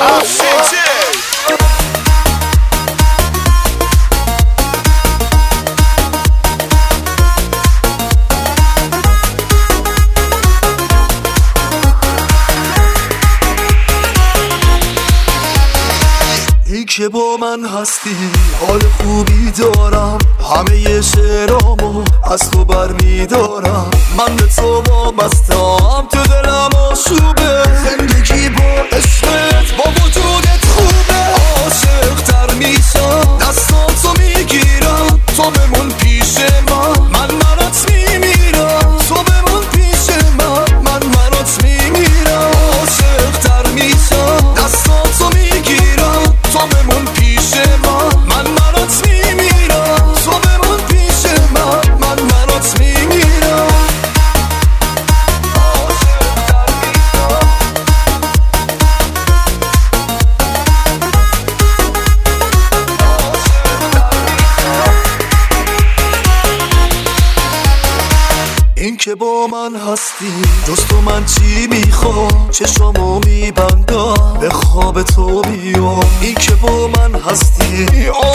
ای که با من هستی حال خوبی دارم، همه شعرامو از تو برمیدارم. من به تو وابستم، تو دلم آشوبه، زندگی با عشقت با وجودت خوبه. عاشق تر میشم، دستاتو میگیرم، تو بمون پیش من برات میمیرم. تو بمون پیش من برات میمیرم. عاشق تر میشم، دستاتو میگیرم، تو بمون پیش من برات میمیرم. تو بمون پیش من برات میمیرم. این که با من هستی جز تو من چی میخوام، چشامو میبندم به خواب تو بیام. این که با من هستی